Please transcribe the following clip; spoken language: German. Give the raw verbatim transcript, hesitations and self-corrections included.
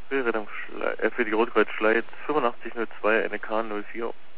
Rettung Schlei, äh, für die Rotkreuz Schleiz fünfundachtzig null zwei, eine K null vier.